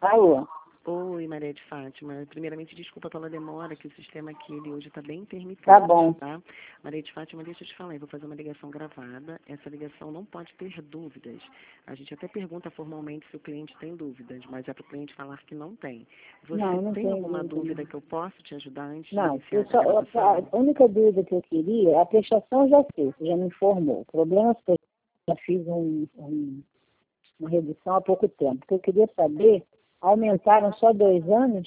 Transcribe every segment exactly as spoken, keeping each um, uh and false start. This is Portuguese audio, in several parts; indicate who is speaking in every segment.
Speaker 1: Alô?
Speaker 2: Oi, Maria de Fátima. Primeiramente, desculpa pela demora, que o sistema aqui ele hoje está bem intermitente,
Speaker 1: Tá bom.
Speaker 2: tá? Maria de Fátima, deixa eu te falar, eu vou fazer uma ligação gravada. Essa ligação não pode ter dúvidas. A gente até pergunta formalmente se o cliente tem dúvidas, mas é para o cliente falar que não tem. Você
Speaker 1: Não, não
Speaker 2: tem
Speaker 1: tenho
Speaker 2: alguma
Speaker 1: dúvida,
Speaker 2: dúvida
Speaker 1: não.
Speaker 2: que eu possa te ajudar antes
Speaker 1: Não,
Speaker 2: de iniciar
Speaker 1: eu
Speaker 2: essa
Speaker 1: só, eu-
Speaker 2: gravação?
Speaker 1: a única dúvida que eu queria, a prestação eu já sei, você já me informou. O problema é que eu já fiz um, um, uma redução há pouco tempo. O que eu queria saber, aumentaram só dois anos?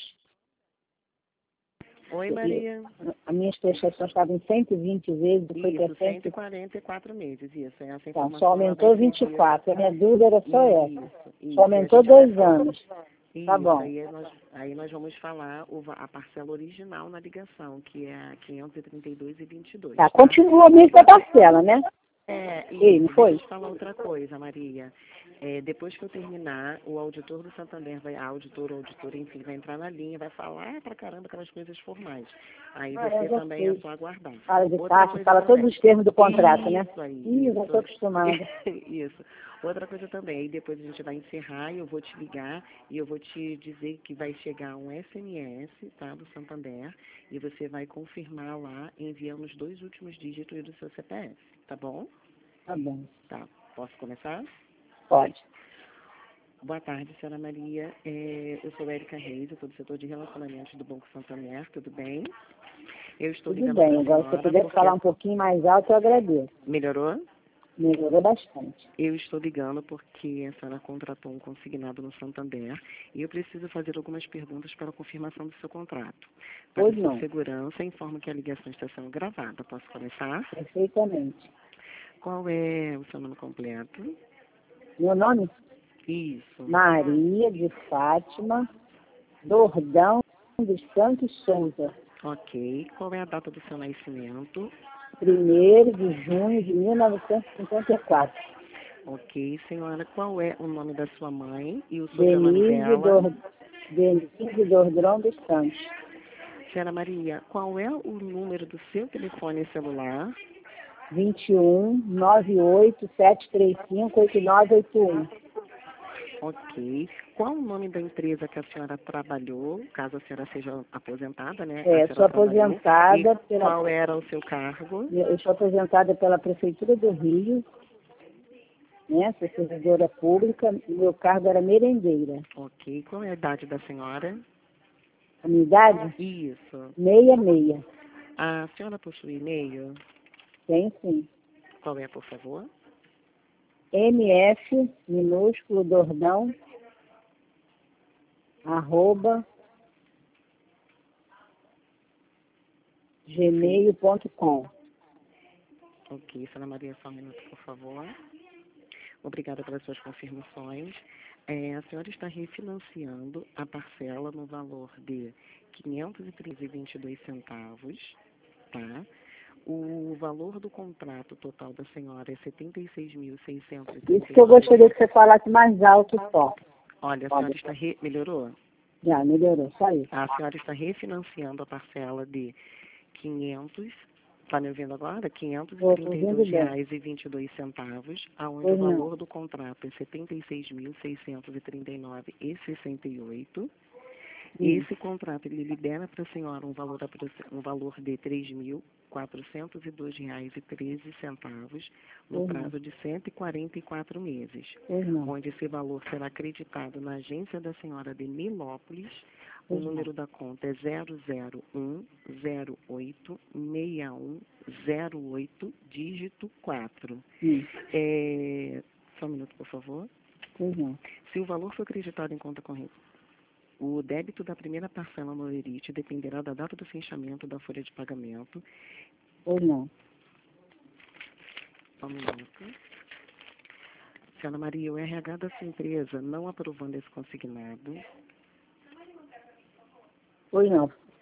Speaker 2: Oi,
Speaker 1: E
Speaker 2: Maria.
Speaker 1: as minhas prestações estavam em cento e vinte vezes, foi para
Speaker 2: Isso,
Speaker 1: cem.
Speaker 2: cento e quarenta e quatro meses, isso. Essa
Speaker 1: Então,
Speaker 2: informação
Speaker 1: só
Speaker 2: ela vai
Speaker 1: aumentou
Speaker 2: ser
Speaker 1: vinte e
Speaker 2: dita.
Speaker 1: quatro. A minha dúvida era só essa.
Speaker 2: Isso,
Speaker 1: Só
Speaker 2: isso. E a
Speaker 1: aumentou
Speaker 2: gente vai
Speaker 1: dois
Speaker 2: falar.
Speaker 1: anos. Tá
Speaker 2: Isso,
Speaker 1: bom.
Speaker 2: aí nós, aí nós vamos falar o, va- a parcela original na ligação, que é a quinhentos e trinta e dois e vinte e dois,
Speaker 1: Tá,
Speaker 2: tá?
Speaker 1: continua a mesma parcela, né?
Speaker 2: É,
Speaker 1: Ei,
Speaker 2: isso.
Speaker 1: não
Speaker 2: Deixa
Speaker 1: foi?
Speaker 2: eu te falar outra coisa, Maria. É, depois que eu terminar, o auditor do Santander, vai, a auditora ou auditora, enfim, vai entrar na linha, vai falar pra caramba aquelas coisas formais. Aí
Speaker 1: Ah, eu
Speaker 2: você
Speaker 1: já
Speaker 2: também é
Speaker 1: sei.
Speaker 2: só aguardar.
Speaker 1: Fala de
Speaker 2: Outra
Speaker 1: taxa,
Speaker 2: coisa
Speaker 1: fala todos
Speaker 2: também.
Speaker 1: os termos do contrato, né?
Speaker 2: Isso aí,
Speaker 1: Ih, eu já estou
Speaker 2: isso.
Speaker 1: acostumada.
Speaker 2: Isso. Outra coisa também, aí depois a gente vai encerrar e eu vou te ligar e eu vou te dizer que vai chegar um S M S, tá, do Santander, e você vai confirmar lá enviando os dois últimos dígitos do seu C P F, tá bom?
Speaker 1: Tá bom.
Speaker 2: Tá. Posso começar?
Speaker 1: Pode.
Speaker 2: Boa tarde, senhora Maria. É, eu sou Érica Reis, eu sou do setor de relacionamentos do Banco Santander, tudo bem? Eu estou
Speaker 1: Tudo
Speaker 2: ligando para
Speaker 1: bem.
Speaker 2: a
Speaker 1: Agora, se eu
Speaker 2: senhora
Speaker 1: puder
Speaker 2: porque...
Speaker 1: falar um pouquinho mais alto, eu agradeço.
Speaker 2: Melhorou?
Speaker 1: Melhorou bastante.
Speaker 2: Eu estou ligando porque a senhora contratou um consignado no Santander e eu preciso fazer algumas perguntas para a confirmação do seu contrato. Para
Speaker 1: Pois
Speaker 2: sua
Speaker 1: não.
Speaker 2: segurança, informo que a ligação está sendo gravada. Posso começar?
Speaker 1: Perfeitamente.
Speaker 2: Qual é o seu nome completo?
Speaker 1: Meu nome?
Speaker 2: Isso.
Speaker 1: Maria de Fátima Dordão dos Santos Souza.
Speaker 2: Ok. Qual é a data do seu nascimento?
Speaker 1: Primeiro de junho de mil novecentos e cinquenta e quatro.
Speaker 2: Ok, senhora. Qual é o nome da sua mãe e o sobrenome
Speaker 1: Denise,
Speaker 2: dela?
Speaker 1: Dor... Denise Dordrão dos Santos.
Speaker 2: Senhora Maria, qual é o número do seu telefone celular?
Speaker 1: vinte e um, noventa e oito, sete três cinco, oito nove oito um.
Speaker 2: Ok. Qual o nome da empresa que a senhora trabalhou, caso a senhora seja aposentada, né?
Speaker 1: É,
Speaker 2: A
Speaker 1: sou
Speaker 2: senhora trabalhou.
Speaker 1: aposentada
Speaker 2: E
Speaker 1: pela...
Speaker 2: qual era o seu cargo?
Speaker 1: Eu sou aposentada pela Prefeitura do Rio, né? Sou servidora pública, e meu cargo era merendeira.
Speaker 2: Ok. Qual é a idade da senhora?
Speaker 1: A minha idade?
Speaker 2: Isso.
Speaker 1: Meia, meia.
Speaker 2: A senhora possui e-mail?
Speaker 1: Tem sim.
Speaker 2: Qual é, por favor?
Speaker 1: M F, minúsculo, Dordão, arroba, gmail ponto com.
Speaker 2: Ok. Senhora Maria, só um minuto, por favor. Obrigada pelas suas confirmações. É, a senhora está refinanciando a parcela no valor de quinhentos e treze reais e vinte e dois centavos, tá? O valor do contrato total da senhora é setenta e seis mil seiscentos e trinta
Speaker 1: Isso
Speaker 2: e
Speaker 1: que eu
Speaker 2: nove.
Speaker 1: gostaria que você falasse mais alto só.
Speaker 2: Olha, a senhora está re... melhorou?
Speaker 1: Já, melhorou, só isso.
Speaker 2: A senhora está refinanciando a parcela de quinhentos, está me ouvindo agora? quinhentos e
Speaker 1: Estou
Speaker 2: trinta e
Speaker 1: ouvindo
Speaker 2: dois
Speaker 1: bem.
Speaker 2: reais e vinte e dois centavos, aonde o
Speaker 1: Pois não.
Speaker 2: valor do contrato é setenta e seis mil seiscentos e trinta e nove reais e sessenta e oito.
Speaker 1: Hum.
Speaker 2: Esse contrato ele libera para a senhora um valor, apro- um valor de três mil quatrocentos e dois reais e treze centavos no
Speaker 1: Pois não.
Speaker 2: prazo de cento e quarenta e quatro meses,
Speaker 1: Pois não.
Speaker 2: onde esse valor será acreditado na agência da senhora de Milópolis. O
Speaker 1: Pois não.
Speaker 2: número da conta é zero zero um zero oito seis um zero oito, dígito quatro.
Speaker 1: Hum.
Speaker 2: É, só um minuto, por favor.
Speaker 1: Pois não.
Speaker 2: Se o valor for acreditado em conta corrente, o débito da primeira parcela no Lerite dependerá da data do fechamento da folha de pagamento.
Speaker 1: Pois não.
Speaker 2: Só um minuto. Senhora Maria, o R H da sua empresa não aprovando esse consignado.
Speaker 1: Pois não.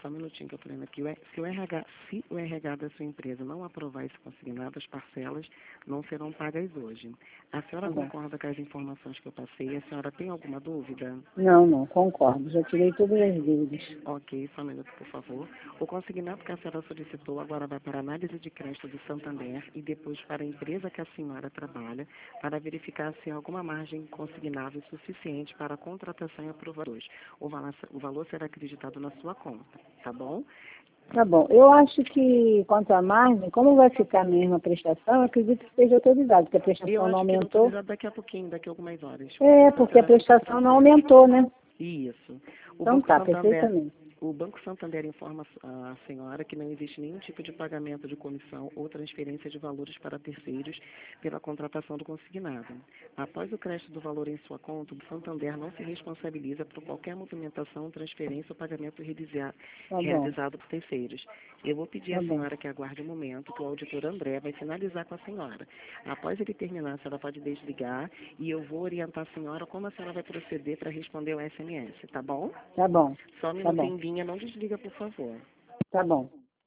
Speaker 2: só um minutinho que eu estou lendo aqui. O R- Se o, R H, se o R H da sua empresa não aprovar esse consignado, as parcelas não serão pagas hoje. A senhora
Speaker 1: Tá bom.
Speaker 2: concorda com as informações que eu passei? A senhora tem alguma dúvida?
Speaker 1: Não, não, concordo. Já tirei todas as dúvidas.
Speaker 2: Ok, só um minuto, por favor. O consignado que a senhora solicitou agora vai para análise de crédito do Santander e depois para a empresa que a senhora trabalha para verificar se há alguma margem consignável suficiente para a contratação e aprovações. O valor, o valor será acreditado na sua conta, tá bom?
Speaker 1: Tá bom. Eu acho que, quanto à margem, como vai ficar a mesma prestação, eu acredito que seja autorizado, porque a
Speaker 2: Eu
Speaker 1: prestação não
Speaker 2: acho que não
Speaker 1: aumentou.
Speaker 2: autorizado daqui a pouquinho, daqui a algumas horas.
Speaker 1: É,
Speaker 2: Porque
Speaker 1: porque a
Speaker 2: será feita a
Speaker 1: prestação não
Speaker 2: transferência.
Speaker 1: aumentou, né?
Speaker 2: Isso. O
Speaker 1: Então
Speaker 2: Banco
Speaker 1: tá,
Speaker 2: Santander,
Speaker 1: perfeitamente.
Speaker 2: o Banco Santander informa a senhora que não existe nenhum tipo de pagamento de comissão ou transferência de valores para terceiros pela contratação do consignado. Após o crédito do valor em sua conta, o Santander não se responsabiliza por qualquer movimentação, transferência ou pagamento realizar-
Speaker 1: Tá bom,
Speaker 2: realizado por terceiros. Eu vou pedir
Speaker 1: tá
Speaker 2: à
Speaker 1: bom.
Speaker 2: senhora que aguarde um momento, que o auditor André vai finalizar com a senhora. Após ele terminar, a senhora pode desligar e eu vou orientar a senhora como a senhora vai proceder para responder o S M S, tá bom?
Speaker 1: Tá bom,
Speaker 2: Só um
Speaker 1: tá
Speaker 2: minuto
Speaker 1: bom,
Speaker 2: em linha, não desliga, por favor.
Speaker 1: tá bom.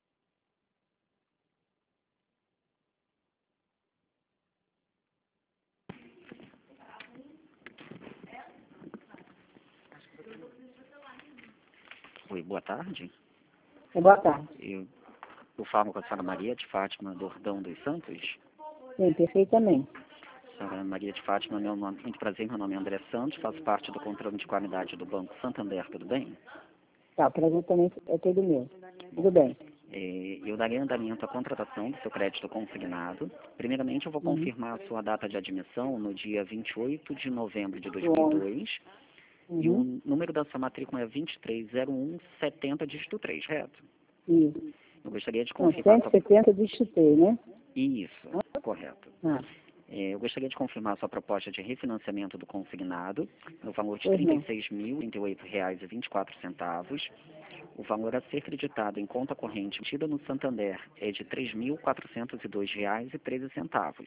Speaker 3: Oi, boa tarde.
Speaker 1: Boa tarde.
Speaker 3: Eu, eu falo com a senhora Maria de Fátima Dordão dos Santos.
Speaker 1: Sim, perfeitamente.
Speaker 3: Senhora Maria de Fátima, meu nome, muito prazer, meu nome é André Santos, faço parte do controle de qualidade do Banco Santander, tudo bem?
Speaker 1: Tá, o prazer também é todo meu. Tudo bem.
Speaker 3: É, eu darei andamento à contratação do seu crédito consignado. Primeiramente, eu vou
Speaker 1: Uhum.
Speaker 3: confirmar a sua data de admissão no dia vinte e oito de novembro de dois mil e dois e
Speaker 1: Uhum.
Speaker 3: o número da sua matrícula é vinte e três zero um setenta, dígito três, reto?
Speaker 1: Isso.
Speaker 3: Eu gostaria de
Speaker 1: Não,
Speaker 3: confirmar a
Speaker 1: cento e
Speaker 3: sua...
Speaker 1: setenta de chutei, né?
Speaker 3: Isso, correto.
Speaker 1: Ah,
Speaker 3: É, eu gostaria de confirmar a sua proposta de refinanciamento do consignado no valor de
Speaker 1: pois
Speaker 3: trinta
Speaker 1: não.
Speaker 3: e seis mil e trinta e oito reais e vinte e quatro centavos. O valor a ser creditado em conta corrente tida no Santander é de três mil quatrocentos e dois reais e treze centavos.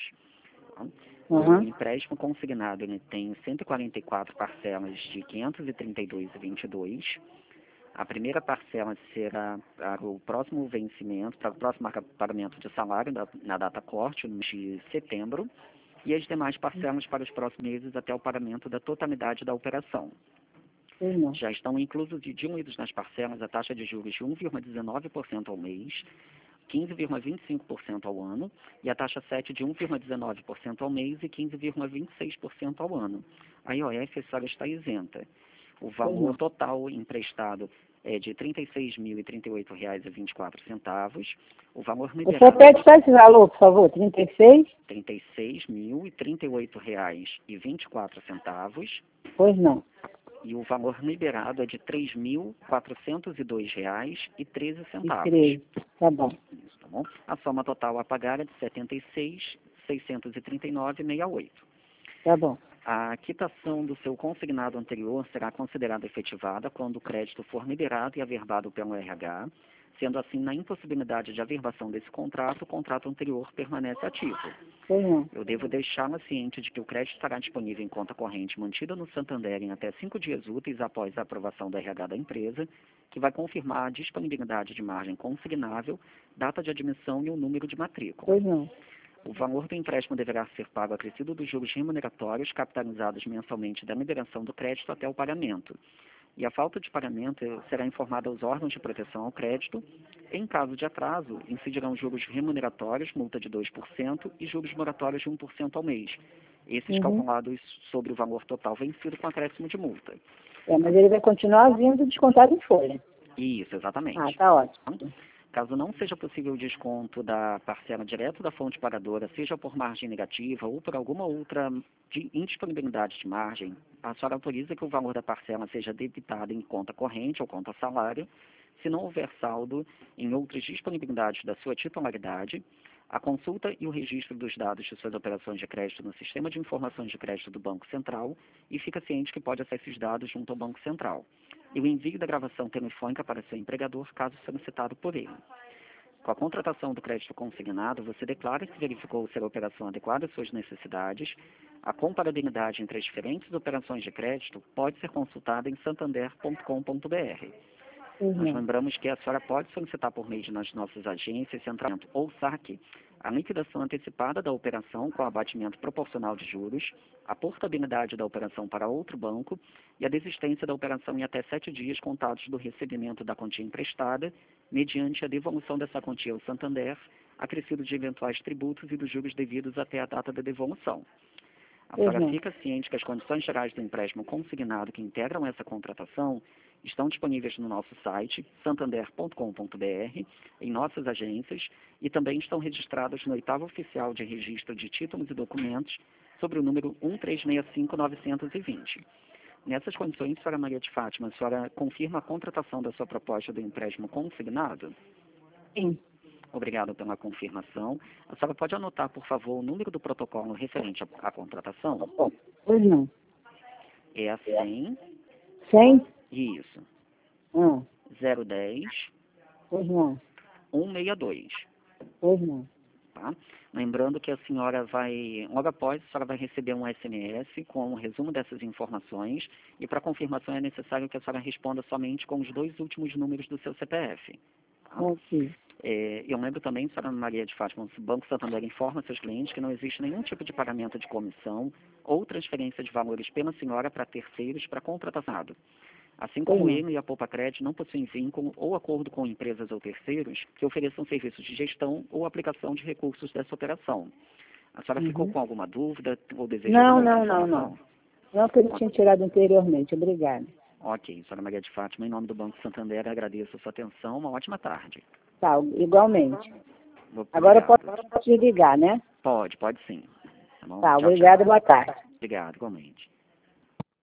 Speaker 3: O
Speaker 1: Uhum.
Speaker 3: empréstimo consignado ele tem cento e quarenta e quatro parcelas de quinhentos e trinta e dois reais e vinte e dois centavos. A primeira parcela será para o próximo vencimento, para o próximo pagamento de salário da, na data corte, no mês de setembro, e as demais parcelas para os próximos meses até o pagamento da totalidade da operação.
Speaker 1: Pois não.
Speaker 3: Já estão inclusos e diluídos nas parcelas a taxa de juros de um vírgula dezenove por cento ao mês, quinze vírgula vinte e cinco por cento ao ano e a taxa sete de um vírgula dezenove por cento ao mês e quinze vírgula vinte e seis por cento ao ano. A I O F, a senhora está isenta. O
Speaker 1: Pois não.
Speaker 3: valor total emprestado é de trinta e seis mil e trinta e oito reais e vinte e quatro centavos. O valor
Speaker 1: Você
Speaker 3: liberado
Speaker 1: pede só esse valor, por favor, trinta e seis?
Speaker 3: é trinta e seis mil e trinta e oito reais e vinte e quatro centavos.
Speaker 1: Pois não.
Speaker 3: E o valor liberado é de três mil quatrocentos e dois reais e treze
Speaker 1: E
Speaker 3: centavos.
Speaker 1: três. Tá bom.
Speaker 3: Isso, tá bom? A soma total a pagar é de setenta e seis mil seiscentos e trinta e nove reais e sessenta e oito centavos.
Speaker 1: Tá bom.
Speaker 3: A quitação do seu consignado anterior será considerada efetivada quando o crédito for liberado e averbado pelo R H. Sendo assim, na impossibilidade de averbação desse contrato, o contrato anterior permanece ativo.
Speaker 1: Pois não.
Speaker 3: Eu devo deixá-la ciente de que o crédito estará disponível em conta corrente mantida no Santander em até cinco dias úteis após a aprovação do R H da empresa, que vai confirmar a disponibilidade de margem consignável, data de admissão e o número de matrícula.
Speaker 1: Pois não.
Speaker 3: O valor do empréstimo deverá ser pago acrescido dos juros remuneratórios capitalizados mensalmente da liberação do crédito até o pagamento. E a falta de pagamento será informada aos órgãos de proteção ao crédito. Em caso de atraso, incidirão juros remuneratórios, multa de dois por cento, e juros moratórios de um por cento ao mês. Esses
Speaker 1: Uhum.
Speaker 3: calculados sobre o valor total vencido com acréscimo de multa.
Speaker 1: É, mas ele vai continuar vindo descontado em folha.
Speaker 3: Isso, exatamente.
Speaker 1: Ah, tá ótimo.
Speaker 3: Caso não seja possível o desconto da parcela direto da fonte pagadora, seja por margem negativa ou por alguma outra de indisponibilidade de margem, a senhora autoriza que o valor da parcela seja debitado em conta corrente ou conta salário, se não houver saldo em outras disponibilidades da sua titularidade. A consulta e o registro dos dados de suas operações de crédito no Sistema de Informações de Crédito do Banco Central e fica ciente que pode acessar esses dados junto ao Banco Central. E o envio da gravação telefônica para seu empregador, caso solicitado por ele. Com a contratação do crédito consignado, você declara que verificou ser a operação adequada às suas necessidades. A comparabilidade entre as diferentes operações de crédito pode ser consultada em santander ponto com ponto br.
Speaker 1: Uhum.
Speaker 3: Nós lembramos que a senhora pode solicitar por meio de nas nossas agências, centramento ou saque, a liquidação antecipada da operação com abatimento proporcional de juros, a portabilidade da operação para outro banco e a desistência da operação em até sete dias contados do recebimento da quantia emprestada, mediante a devolução dessa quantia ao Santander, acrescido de eventuais tributos e dos juros devidos até a data da devolução. A senhora
Speaker 1: Uhum.
Speaker 3: fica ciente que as condições gerais do empréstimo consignado que integram essa contratação estão disponíveis no nosso site, santander ponto com ponto br, em nossas agências, e também estão registradas no oitavo oficial de registro de títulos e documentos, sobre o número um três seis cinco nove dois zero. Nessas condições, senhora Maria de Fátima, a senhora confirma a contratação da sua proposta do empréstimo consignado?
Speaker 1: Sim.
Speaker 3: Obrigado pela confirmação. A senhora pode anotar, por favor, o número do protocolo referente à, à contratação?
Speaker 1: Pois não.
Speaker 3: É a cem,
Speaker 1: cem?
Speaker 3: isso,
Speaker 1: Ah,
Speaker 3: zero dez,
Speaker 1: pois não.
Speaker 3: cento e sessenta e dois.
Speaker 1: Pois não.
Speaker 3: Tá? Lembrando que a senhora vai, logo após, a senhora vai receber um S M S com um resumo dessas informações e para confirmação é necessário que a senhora responda somente com os dois últimos números do seu C P F. Tá?
Speaker 1: Ok.
Speaker 3: É, eu lembro também, senhora Maria de Fátima, o Banco Santander informa seus clientes que não existe nenhum tipo de pagamento de comissão ou transferência de valores pela senhora para terceiros para contratação. Assim como
Speaker 1: Uhum.
Speaker 3: ele e a Poupa Crédito não possuem vínculo ou acordo com empresas ou terceiros que ofereçam serviços de gestão ou aplicação de recursos dessa operação. A senhora
Speaker 1: Uhum.
Speaker 3: ficou com alguma dúvida ou deseja
Speaker 1: Não,
Speaker 3: alguma
Speaker 1: não,
Speaker 3: outra
Speaker 1: não,
Speaker 3: informação?
Speaker 1: não. Não que ele tinha tirado anteriormente. Obrigada.
Speaker 3: Ok, senhora Maria de Fátima, em nome do Banco Santander, agradeço a sua atenção. Uma ótima tarde.
Speaker 1: Tá, igualmente.
Speaker 3: Obrigado.
Speaker 1: Agora eu posso desligar, né?
Speaker 3: Pode, pode sim. Tá bom?
Speaker 1: Tá,
Speaker 3: Tchau,
Speaker 1: obrigada,
Speaker 3: tchau.
Speaker 1: boa tarde.
Speaker 3: Obrigado, igualmente.